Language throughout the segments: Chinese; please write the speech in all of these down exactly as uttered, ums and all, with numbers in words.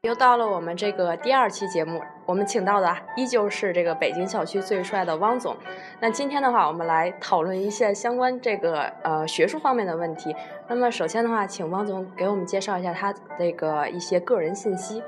又到了我们这个第二期节目，我们请到的依旧是这个北京校区最帅的汪总。那今天的话，我们来讨论一下相关这个呃学术方面的问题。那么首先的话，请汪总给我们介绍一下他这个一些个人信息。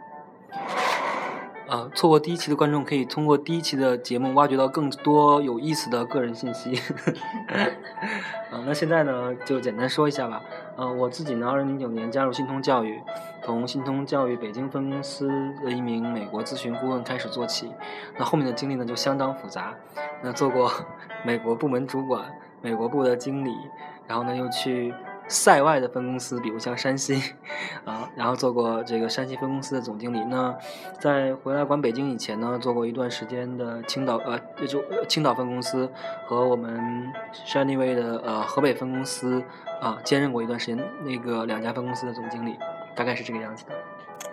啊，错过第一期的观众可以通过第一期的节目挖掘到更多有意思的个人信息。啊，那现在呢，就简单说一下吧。呃，我自己呢，二零零九年加入新通教育，从新通教育北京分公司的一名美国咨询顾问开始做起。那后面的经历呢，就相当复杂。那做过美国部门主管、美国部的经理，然后呢又去塞外的分公司，比如像山西啊，然后做过这个山西分公司的总经理。那在回来管北京以前呢，做过一段时间的青岛呃，就呃青岛分公司和我们山地卫的呃河北分公司啊，兼任过一段时间那个两家分公司的总经理，大概是这个样子的。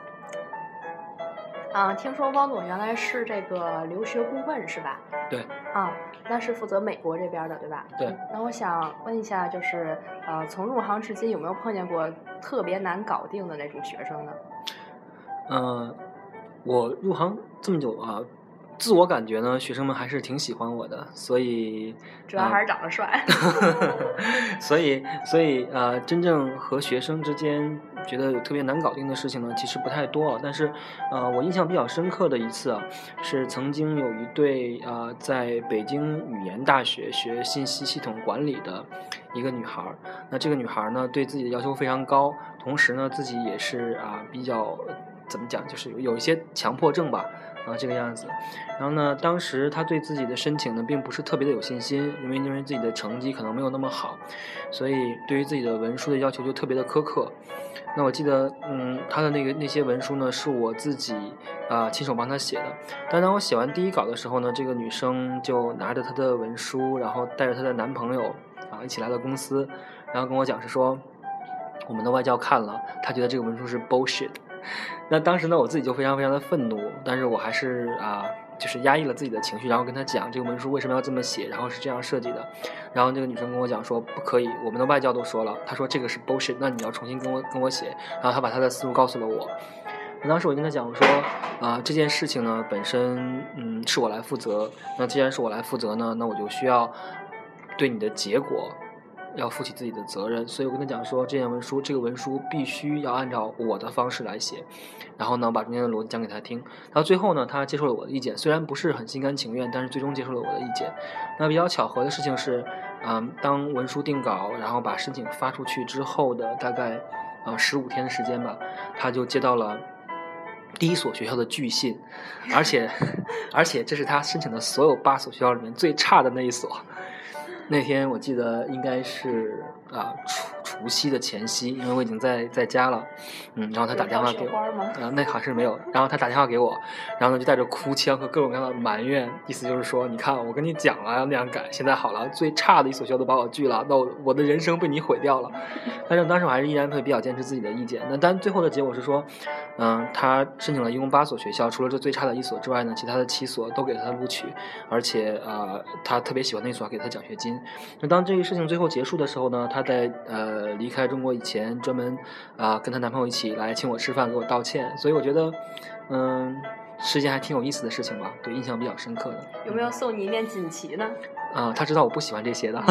啊，听说汪总原来是这个留学顾问是吧？ 对。 啊，那是负责美国这边的对吧？ 对。 那我想问一下，就是呃，从入行至今有没有碰见过特别难搞定的那种学生呢？ 嗯、呃，我入行这么久啊，自我感觉呢，学生们还是挺喜欢我的，所以主要还是长得帅。 呃、所以，所以呃，真正和学生之间觉得有特别难搞定的事情呢，其实不太多。但是，呃，我印象比较深刻的一次啊，是曾经有一对啊、呃，在北京语言大学学信息系统管理的一个女孩。那这个女孩呢，对自己的要求非常高，同时呢，自己也是啊、呃、比较怎么讲，就是有一些强迫症吧。啊，这个样子。然后呢，当时他对自己的申请呢，并不是特别的有信心，因为因为自己的成绩可能没有那么好，所以对于自己的文书的要求就特别的苛刻。那我记得，嗯，他的那个那些文书呢，是我自己啊、呃、亲手帮他写的。但当我写完第一稿的时候呢，这个女生就拿着她的文书，然后带着她的男朋友啊一起来了公司，然后跟我讲是说，我们的外教看了，他觉得这个文书是 bullshit。那当时呢，我自己就非常非常的愤怒，但是我还是啊、呃，就是压抑了自己的情绪，然后跟他讲这个文书为什么要这么写，然后是这样设计的。然后这个女生跟我讲说不可以，我们的外教都说了，他说这个是 bullshit， 那你要重新跟我跟我写。然后他把他的思路告诉了我。那当时我跟他讲我说啊、呃，这件事情呢本身嗯是我来负责，那既然是我来负责呢，那我就需要对你的结果要负起自己的责任，所以我跟他讲说，这件文书，这个文书必须要按照我的方式来写，然后呢，把中间的逻辑讲给他听。到最后呢，他接受了我的意见，虽然不是很心甘情愿，但是最终接受了我的意见。那比较巧合的事情是，嗯，当文书定稿，然后把申请发出去之后的大概啊十五天的时间吧，他就接到了第一所学校的拒信，而且而且这是他申请的所有八所学校里面最差的那一所。那天我记得应该是啊除除夕的前夕，因为我已经在在家了，嗯，然后他打电话给我，啊，那好像是没有，然后他打电话给我，然后呢就带着哭腔和各种各样的埋怨，意思就是说，你看我跟你讲了要那样改，现在好了，最差的一所学校都把我拒了，那我我的人生被你毁掉了。但是当时我还是依然会比较坚持自己的意见。那但最后的结果是说，嗯、呃，他申请了一共八所学校，除了这最差的一所之外呢，其他的七所都给他录取，而且呃他特别喜欢那所，还给他奖学金。那当这个事情最后结束的时候呢，她在呃离开中国以前，专门啊、呃、跟她男朋友一起来请我吃饭，给我道歉。所以我觉得，嗯，是一件还挺有意思的事情吧，对，印象比较深刻的。 有没有送你一面锦旗呢？ 啊、呃，他知道我不喜欢这些的。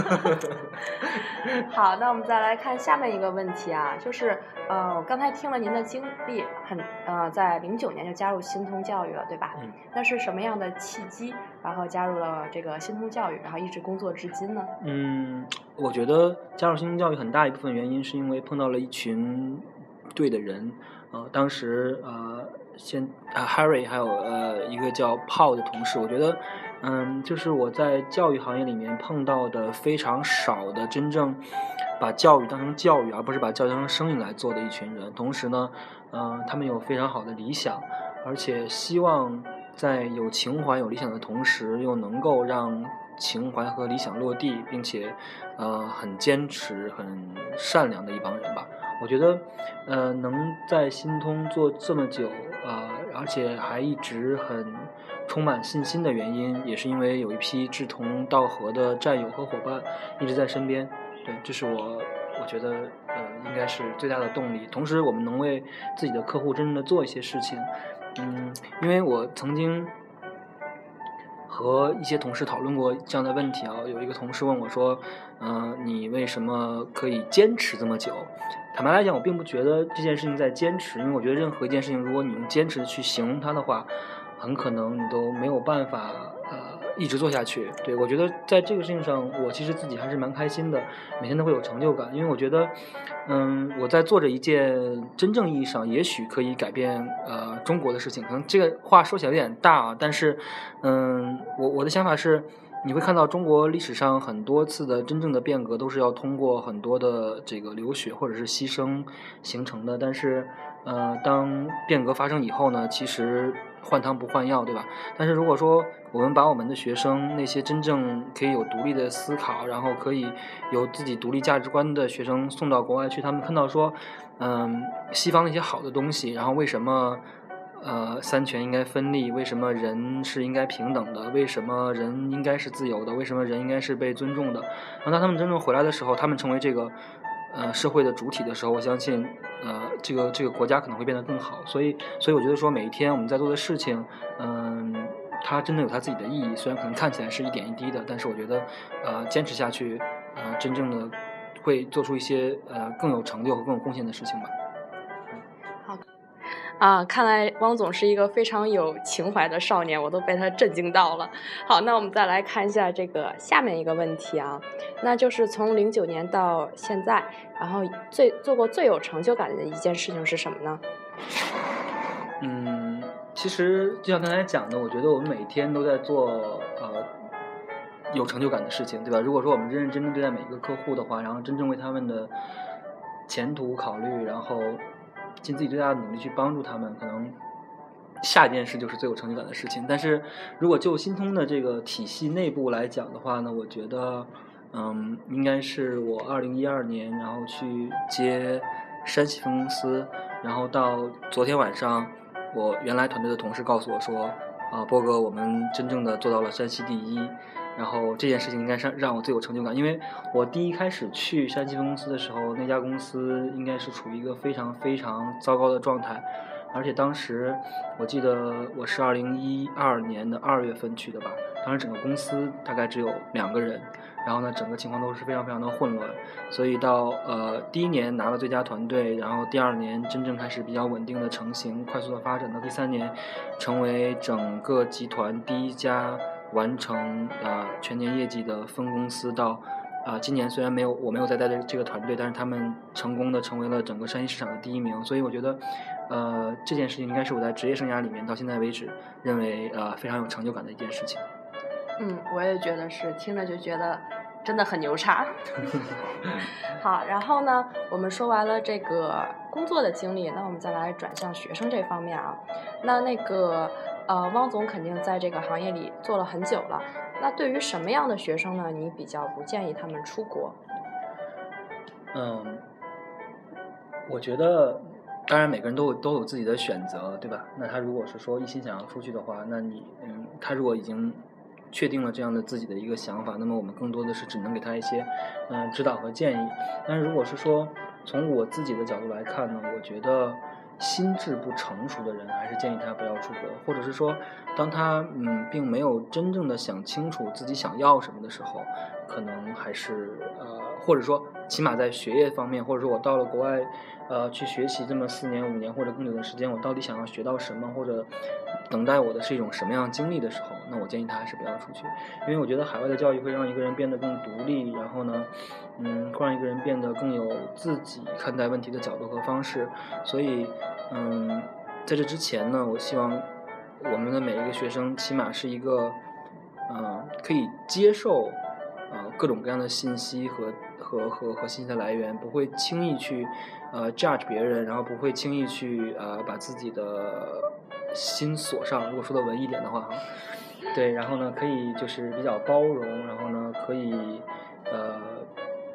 好，那我们再来看下面一个问题啊，就是呃，我刚才听了您的经历，很呃，在零九年就加入新通教育了，对吧？ 嗯。 那是什么样的契机，然后加入了这个新通教育，然后一直工作至今呢？ 嗯，我觉得加入新通教育很大一部分原因是因为碰到了一群对的人，呃，当时呃，先啊 Harry 还有呃一个叫 Paul 的同事，我觉得。嗯，就是我在教育行业里面碰到的非常少的真正把教育当成教育，而不是把教育当成生意来做的一群人。同时呢，嗯、呃，他们有非常好的理想，而且希望在有情怀、有理想的同时，又能够让情怀和理想落地，并且呃很坚持、很善良的一帮人吧。我觉得，呃，能在新通做这么久，呃，而且还一直很充满信心的原因，也是因为有一批志同道合的战友和伙伴一直在身边。对，这是我我觉得呃应该是最大的动力。同时，我们能为自己的客户真正的做一些事情。嗯，因为我曾经和一些同事讨论过这样的问题啊，有一个同事问我说：“嗯、呃，你为什么可以坚持这么久？”坦白来讲，我并不觉得这件事情在坚持，因为我觉得任何一件事情，如果你用坚持去形容它的话，很可能你都没有办法呃一直做下去。对，我觉得在这个事情上，我其实自己还是蛮开心的，每天都会有成就感，因为我觉得，嗯，我在做着一件真正意义上也许可以改变呃中国的事情。可能这个话说起来有点大啊，但是，嗯，我我的想法是。你会看到中国历史上很多次的真正的变革都是要通过很多的这个流血或者是牺牲形成的，但是呃，当变革发生以后呢，其实换汤不换药，对吧？但是如果说我们把我们的学生那些真正可以有独立的思考，然后可以有自己独立价值观的学生送到国外去，他们看到说，嗯，西方那些好的东西，然后为什么呃，三权应该分立？为什么人是应该平等的？为什么人应该是自由的？为什么人应该是被尊重的？然后当他们真正回来的时候，他们成为这个呃社会的主体的时候，我相信呃这个这个国家可能会变得更好。所以，所以我觉得说每一天我们在做的事情，嗯、呃，它真的有它自己的意义。虽然可能看起来是一点一滴的，但是我觉得呃坚持下去，呃真正的会做出一些呃更有成就和更有贡献的事情吧。 啊，看来汪总是一个非常有情怀的少年，我都被他震惊到了。好，那我们再来看一下这个下面一个问题啊，那就是从零九年到现在，然后最做过最有成就感的一件事情是什么呢？ 嗯，其实就像刚才讲的，我觉得我们每天都在做呃有成就感的事情，对吧？如果说我们认认真真对待每一个客户的话，然后真正为他们的前途考虑，然后尽自己最大的努力去帮助他们，可能下一件事就是最有成就感的事情。但是如果就新通的这个体系内部来讲的话呢，我觉得嗯，应该是我二零一二年然后去接山西分公司，然后到昨天晚上我原来团队的同事告诉我说啊，波哥，我们真正的做到了山西第一。然后这件事情应该是让我最有成就感，因为我第一开始去山西分公司的时候，那家公司应该是处于一个非常非常糟糕的状态，而且当时我记得我是二零一二年的二月份去的吧，当时整个公司大概只有两个人，然后呢，整个情况都是非常非常的混乱，所以到呃第一年拿了最佳团队，然后第二年真正开始比较稳定的成型，快速的发展，到第三年成为整个集团第一家完成呃全年业绩的分公司，到啊、呃，今年虽然没有我没有在带的这个团队，但是他们成功的成为了整个山西市场的第一名，所以我觉得，呃，这件事情应该是我在职业生涯里面到现在为止认为呃非常有成就感的一件事情。 嗯，我也觉得是，听着就觉得真的很牛叉。好，然后呢，我们说完了这个工作的经历，那我们再来转向学生这方面啊。那那个呃，汪总肯定在这个行业里做了很久了。那对于什么样的学生呢？你比较不建议他们出国？ 嗯，我觉得，当然每个人都有都有自己的选择，对吧？那他如果是说一心想要出去的话，那你嗯，他如果已经确定了这样的自己的一个想法，那么我们更多的是只能给他一些嗯、呃、指导和建议。但是如果是说从我自己的角度来看呢，我觉得心智不成熟的人，还是建议他不要出国，或者是说，当他嗯并没有真正的想清楚自己想要什么的时候，可能还是呃，或者说起码在学业方面，或者说我到了国外，呃，去学习这么四年、五年或者更久的时间，我到底想要学到什么，或者等待我的是一种什么样的经历的时候，那我建议他还是不要出去，因为我觉得海外的教育会让一个人变得更独立，然后呢，嗯，会让一个人变得更有自己看待问题的角度和方式，所以。嗯，在这之前呢，我希望我们的每一个学生起码是一个，呃，可以接受呃各种各样的信息和和和和信息的来源，不会轻易去呃 judge 别人，然后不会轻易去呃把自己的心锁上。如果说的文艺点的话，对，然后呢，可以就是比较包容，然后呢，可以呃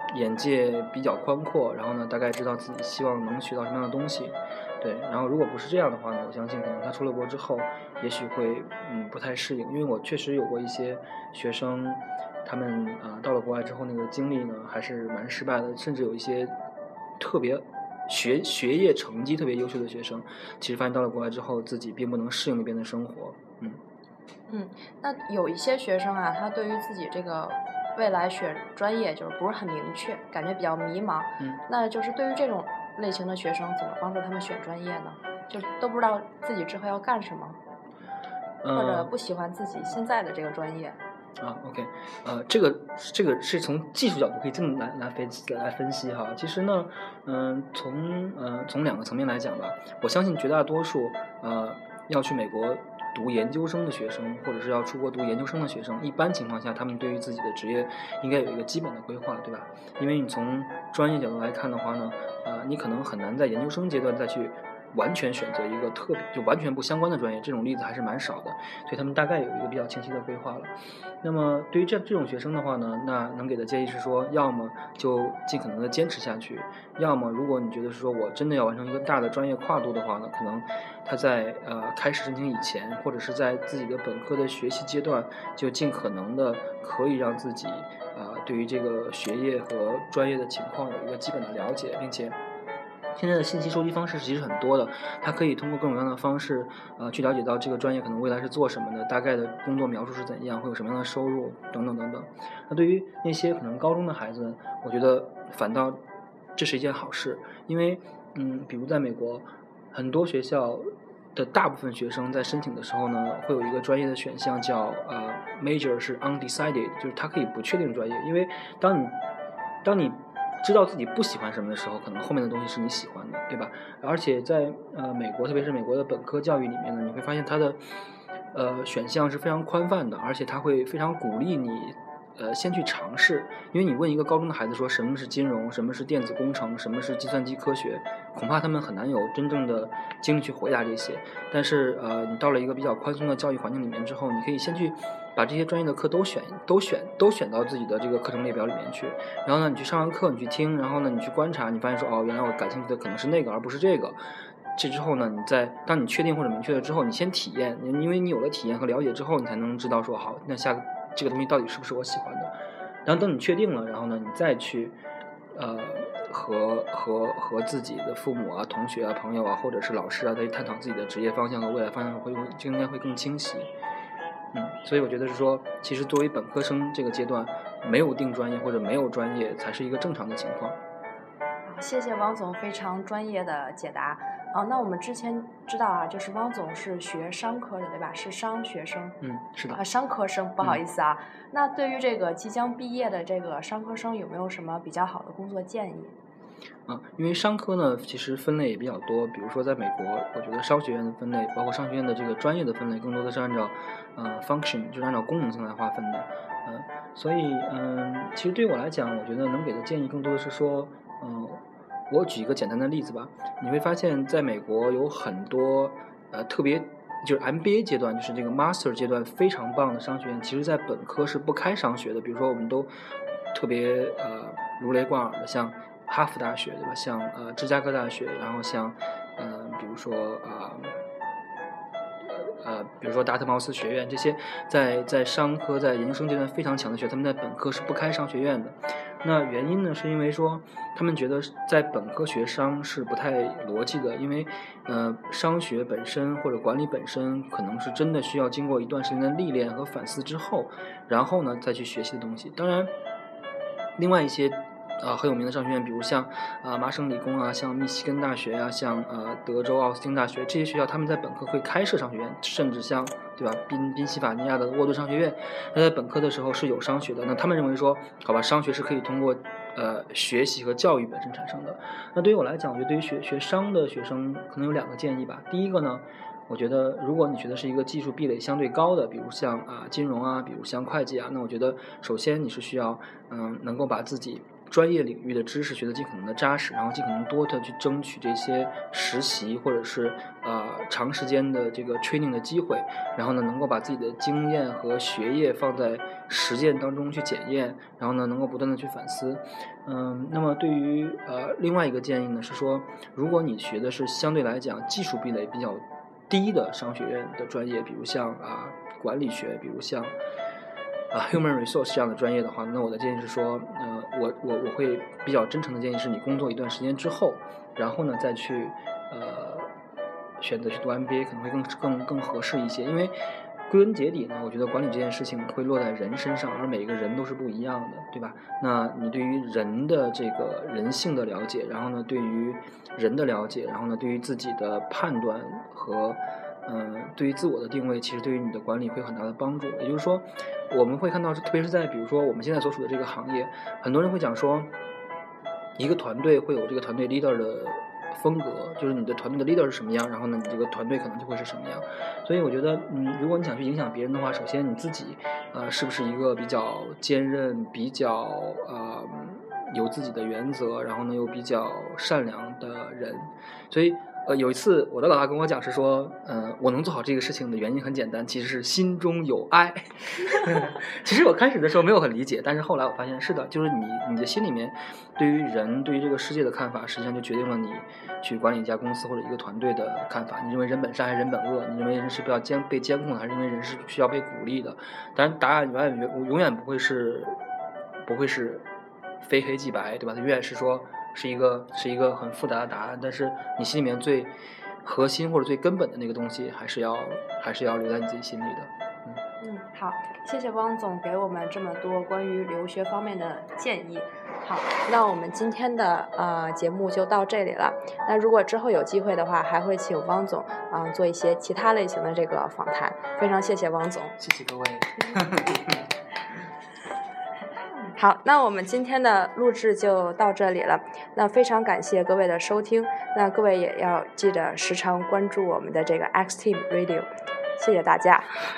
眼界比较宽阔，然后呢，大概知道自己希望能学到什么样的东西。对，然后如果不是这样的话呢，我相信可能他出了国之后，也许会嗯不太适应，因为我确实有过一些学生，他们啊、呃、到了国外之后那个经历呢还是蛮失败的，甚至有一些特别学学业成绩特别优秀的学生，其实发现到了国外之后自己并不能适应那边的生活。嗯嗯，那有一些学生啊，他对于自己这个未来选专业就是不是很明确，感觉比较迷茫。 嗯， 那就是对于这种类型的学生，怎么帮助他们选专业呢？就都不知道自己之后要干什么， 呃、 或者不喜欢自己现在的这个专业。 啊 ，OK， 呃，这个这个是从技术角度可以这么来来分析来分析哈。其实呢，嗯、从呃从两个层面来讲吧，我相信绝大多数呃要去美国读研究生的学生，或者是要出国读研究生的学生，一般情况下，他们对于自己的职业应该有一个基本的规划，对吧？因为你从专业角度来看的话呢，呃，你可能很难在研究生阶段再去完全选择一个特别就完全不相关的专业，这种例子还是蛮少的，所以他们大概有一个比较清晰的规划了。那么对于这这种学生的话呢，那能给的建议是说，要么就尽可能的坚持下去，要么如果你觉得是说我真的要完成一个大的专业跨度的话呢，可能他在呃开始申请以前，或者是在自己的本科的学习阶段，就尽可能的可以让自己呃对于这个学业和专业的情况有一个基本的了解，并且现在的信息收集方式其实很多的，它可以通过各种各样的方式，呃，去了解到这个专业可能未来是做什么的，大概的工作描述是怎样，会有什么样的收入等等等等。那对于那些可能高中的孩子，我觉得反倒这是一件好事，因为嗯，比如在美国，很多学校的大部分学生在申请的时候呢，会有一个专业的选项叫呃 major 是 undecided， 就是他可以不确定专业，因为当你当你知道自己不喜欢什么的时候，可能后面的东西是你喜欢的，对吧？而且在呃美国，特别是美国的本科教育里面呢，你会发现它的呃选项是非常宽泛的，而且它会非常鼓励你呃先去尝试。因为你问一个高中的孩子说什么是金融，什么是电子工程，什么是计算机科学，恐怕他们很难有真正的精力去回答这些。但是呃你到了一个比较宽松的教育环境里面之后，你可以先去把这些专业的课都选都选都选到自己的这个课程列表里面去，然后呢你去上完课你去听，然后呢你去观察，你发现说哦原来我感兴趣的可能是那个而不是这个。这之后呢，你在当你确定或者明确了之后，你先体验，因为你有了体验和了解之后，你才能知道说好，那下这个东西到底是不是我喜欢的。然后等你确定了，然后呢，你再去，呃，和和和自己的父母啊、同学啊、朋友啊，或者是老师啊，再去探讨自己的职业方向和未来方向会就应该会更清晰。嗯，所以我觉得是说，其实作为本科生这个阶段，没有定专业或者没有专业才是一个正常的情况。 谢谢汪总非常专业的解答。哦，那我们之前知道啊，就是汪总是学商科的，对吧？是商学生。 嗯，是的。 啊，商科生，不好意思啊。嗯、那对于这个即将毕业的这个商科生，有没有什么比较好的工作建议？ 啊，因为商科呢，其实分类也比较多。比如说，在美国，我觉得商学院的分类，包括商学院的这个专业的分类，更多的是按照呃 function， 就是按照功能性来划分的。嗯、呃，所以嗯，其实对于我来讲，我觉得能给的建议更多的是说，嗯、呃。我举一个简单的例子吧，你会发现在美国有很多呃特别就是 M B A 阶段，就是这个 Master 阶段非常棒的商学院，其实在本科是不开商学的。比如说我们都特别呃如雷贯耳的，像哈佛大学，对吧？像呃芝加哥大学，然后像呃比如说啊。呃呃，比如说达特茅斯学院这些在在商科在研究生阶段非常强的学，他们在本科是不开商学院的。那原因呢，是因为说他们觉得在本科学商是不太逻辑的，因为呃商学本身或者管理本身可能是真的需要经过一段时间的历练和反思之后，然后呢再去学习的东西。当然，另外一些。呃，很有名的商学院，比如像呃麻省理工啊，像密西根大学啊，像呃德州奥斯汀大学这些学校，他们在本科会开设商学院，甚至像对吧宾宾夕法尼亚的沃顿商学院，那在本科的时候是有商学的。那他们认为说，好吧，商学是可以通过呃学习和教育本身产生的。那对于我来讲，我觉得对于学学商的学生可能有两个建议吧。第一个呢，我觉得如果你学的是一个技术壁垒相对高的，比如像啊金融啊，比如像会计啊，那我觉得首先你是需要嗯能够把自己专业领域的知识学得尽可能的扎实，然后尽可能多的去争取这些实习或者是呃长时间的这个 training 的机会，然后呢能够把自己的经验和学业放在实践当中去检验，然后呢能够不断的去反思。嗯，那么对于呃另外一个建议呢是说，如果你学的是相对来讲技术壁垒比较低的商学院的专业，比如像啊、呃、管理学，比如像啊、uh, human resource 这样的专业的话，那我的建议是说，呃，我我我会比较真诚的建议是你工作一段时间之后，然后呢再去呃选择去读 M B A 可能会更更更合适一些，因为归根结底呢，我觉得管理这件事情会落在人身上，而每个人都是不一样的，对吧？那你对于人的这个人性的了解，然后呢对于人的了解，然后呢对于自己的判断和嗯、呃，对于自我的定位，其实对于你的管理会有很大的帮助。也就是说，我们会看到，特别是在比如说我们现在所处的这个行业，很多人会讲说，一个团队会有这个团队 leader 的风格，就是你的团队的 leader 是什么样，然后呢，你这个团队可能就会是什么样。所以我觉得，嗯，如果你想去影响别人的话，首先你自己，呃，是不是一个比较坚韧、比较呃有自己的原则，然后呢又比较善良的人。所以。呃，有一次我的老大跟我讲是说，嗯、呃，我能做好这个事情的原因很简单，其实是心中有爱。其实我开始的时候没有很理解，但是后来我发现是的，就是你你的心里面对于人、对于这个世界的看法，实际上就决定了你去管理一家公司或者一个团队的看法。你认为人本善还是人本恶？你认为人是不要监被监控的，还是认为人是需要被鼓励的？当然，答案永远永远不会是不会是非黑即白，对吧？它永远是说。是一个是一个很复杂的答案，但是你心里面最核心或者最根本的那个东西，还是要还是要留在你自己心里的。 嗯嗯，好，谢谢汪总给我们这么多关于留学方面的建议。好，那我们今天的呃节目就到这里了。那如果之后有机会的话，还会请汪总啊、呃、做一些其他类型的这个访谈。非常谢谢汪总， 谢谢各位。 好，那我们今天的录制就到这里了。那非常感谢各位的收听，那各位也要记得时常关注我们的这个 X Team Radio， 谢谢大家。